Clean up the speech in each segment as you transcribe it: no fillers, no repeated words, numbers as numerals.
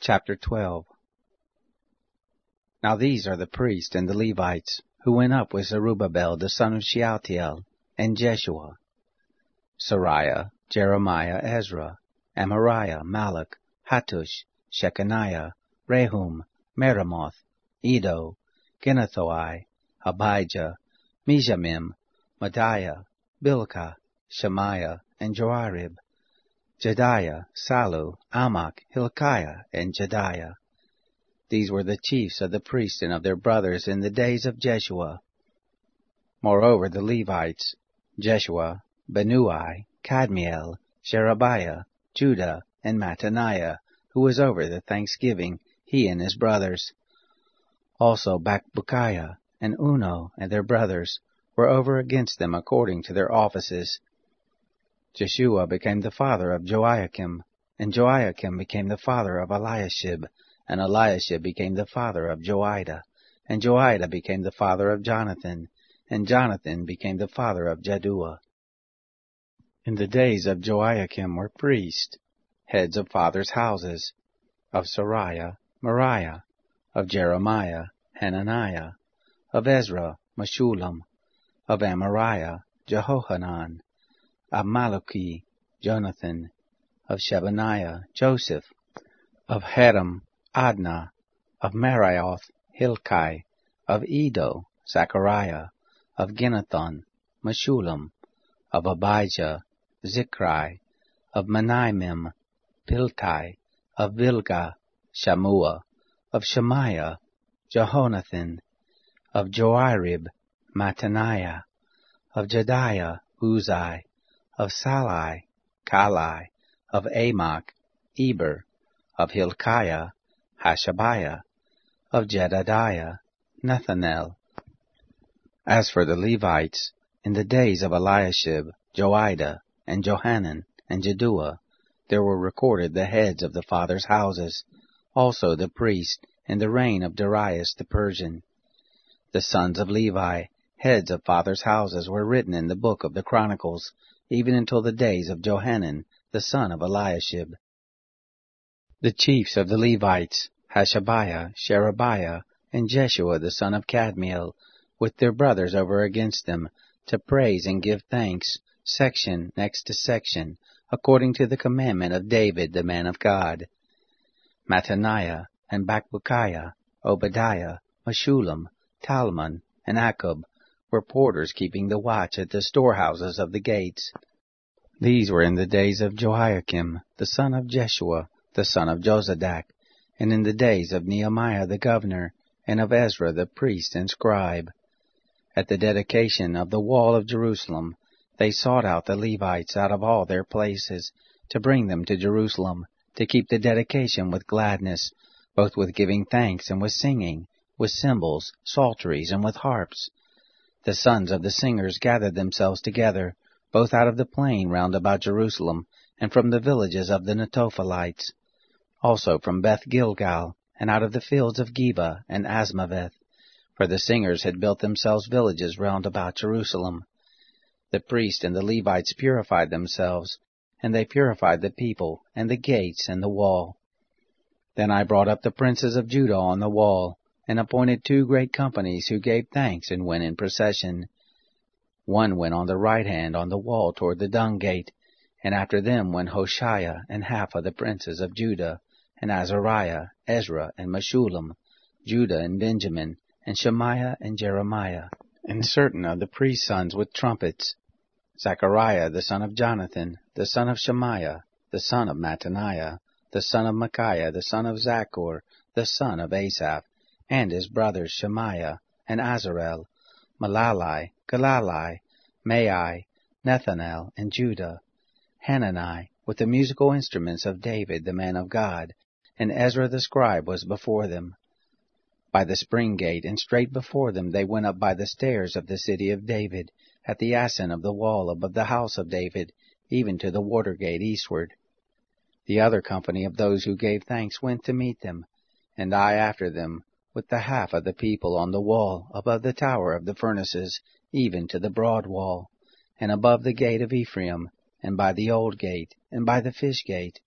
Chapter 12. Now these are the priests and the Levites, who went up with Zerubbabel the son of Shealtiel, and Jeshua: Seraiah, Jeremiah, Ezra, Amariah, Malach, Hattush, Shechaniah, Rehum, Meremoth, Iddo, Ginnethoi, Abijah, Mizamim, Madiah, Bilkah, Shemaiah, and Joarib, Jediah, Salu, Amok, Hilkiah, and Jediah. These were the chiefs of the priests and of their brothers in the days of Jeshua. Moreover the Levites: Jeshua, Benui, Kadmiel, Sherebiah, Judah, and Mattaniah, who was over the thanksgiving, he and his brothers. Also Bakbukiah and Uno and their brothers were over against them according to their offices. Jeshua became the father of Joiakim, and Joiakim became the father of Eliashib, and Eliashib became the father of Joiada, and Joiada became the father of Jonathan, and Jonathan became the father of Jaddua. In the days of Joiakim were priests, heads of fathers' houses: of Seraiah, Moriah; of Jeremiah, Hananiah; of Ezra, Meshullam; of Amariah, Jehohanan; of Malachi, Jonathan; of Shebaniah, Joseph; of Haram, Adnah; of Marioth, Hilkai; of Iddo, Zechariah; of Ginnethon, Meshullam; of Abijah, Zichri; of Menaimim, Piltai; of Bilgah, Shammua; of Shemaiah, Jehonathan; of Joarib, Mattaniah; of Jediah, Uzai; of Salai, Kalai; of Amok, Eber; of Hilkiah, Hashabiah; of Jedediah, Nethanel. As for the Levites, in the days of Eliashib, Joiada, and Johanan, and Jaddua, there were recorded the heads of the fathers' houses, also the priests, in the reign of Darius the Persian. The sons of Levi, heads of fathers' houses, were written in the book of the Chronicles, even until the days of Johanan, the son of Eliashib. The chiefs of the Levites: Hashabiah, Sherebiah, and Jeshua the son of Kadmiel, with their brothers over against them, to praise and give thanks, section next to section, according to the commandment of David the man of God. Mattaniah, and Bakbukiah, Obadiah, Meshullam, Talmon, and Akkub were porters keeping the watch at the storehouses of the gates. These were in the days of Joiakim, the son of Jeshua, the son of Jozadak, and in the days of Nehemiah the governor, and of Ezra the priest and scribe. At the dedication of the wall of Jerusalem, they sought out the Levites out of all their places, to bring them to Jerusalem, to keep the dedication with gladness, both with giving thanks and with singing, with cymbals, psalteries, and with harps. The sons of the singers gathered themselves together, both out of the plain round about Jerusalem, and from the villages of the Netophilites, also from Beth Gilgal, and out of the fields of Geba and Asmaveth, for the singers had built themselves villages round about Jerusalem. The priests and the Levites purified themselves, and they purified the people, and the gates, and the wall. Then I brought up the princes of Judah on the wall, and appointed 2 great companies who gave thanks and went in procession. One went on the right hand on the wall toward the dung gate, and after them went Hoshea and half of the princes of Judah, and Azariah, Ezra, and Meshullam, Judah and Benjamin, and Shemaiah and Jeremiah, and certain of the priest's sons with trumpets: Zechariah the son of Jonathan, the son of Shemaiah, the son of Mattaniah, the son of Micaiah, the son of Zachor, the son of Asaph, and his brothers Shemaiah, and Azarel, Malalai, Galalai, Mai, Nethanel, and Judah, Hanani, with the musical instruments of David the man of God, and Ezra the scribe was before them. By the spring gate, and straight before them they went up by the stairs of the city of David, at the ascent of the wall above the house of David, even to the water gate eastward. The other company of those who gave thanks went to meet them, and I after them, with the half of the people on the wall above the tower of the furnaces, even to the broad wall, and above the gate of Ephraim, and by the old gate, and by the fish gate,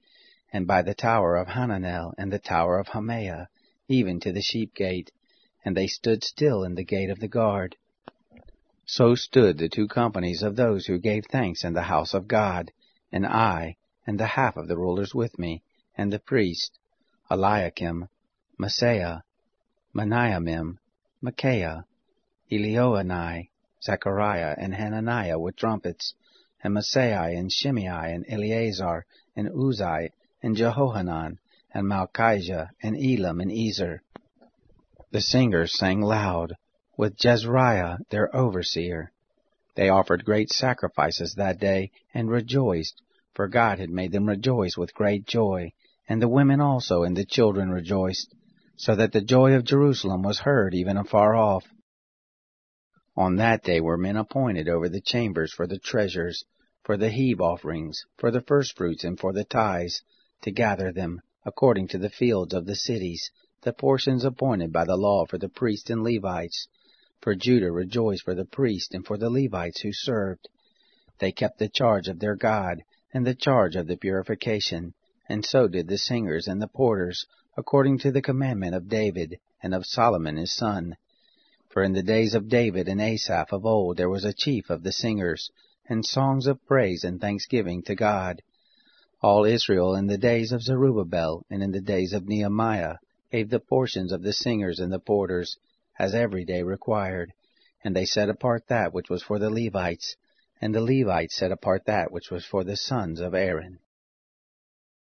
and by the tower of Hananel, and the tower of Hameah, even to the sheep gate, and they stood still in the gate of the guard. So stood the 2 companies of those who gave thanks in the house of God, and I, and the half of the rulers with me, and the priest, Eliakim, Maaseiah, Meniamim, Micaiah, Elioenai, Zechariah, and Hananiah with trumpets, and Maaseiah, and Shimei, and Eleazar, and Uzai, and Jehohanan, and Malchijah, and Elam, and Ezer. The singers sang loud, with Jezreiah their overseer. They offered great sacrifices that day, and rejoiced, for God had made them rejoice with great joy, and the women also and the children rejoiced, so that the joy of Jerusalem was heard even afar off. On that day were men appointed over the chambers for the treasures, for the heave offerings, for the firstfruits, and for the tithes, to gather them, according to the fields of the cities, the portions appointed by the law for the priests and Levites. For Judah rejoiced for the priests and for the Levites who served. They kept the charge of their God, and the charge of the purification, and so did the singers and the porters, according to the commandment of David, and of Solomon his son. For in the days of David and Asaph of old there was a chief of the singers, and songs of praise and thanksgiving to God. All Israel in the days of Zerubbabel and in the days of Nehemiah gave the portions of the singers and the porters, as every day required, and they set apart that which was for the Levites, and the Levites set apart that which was for the sons of Aaron.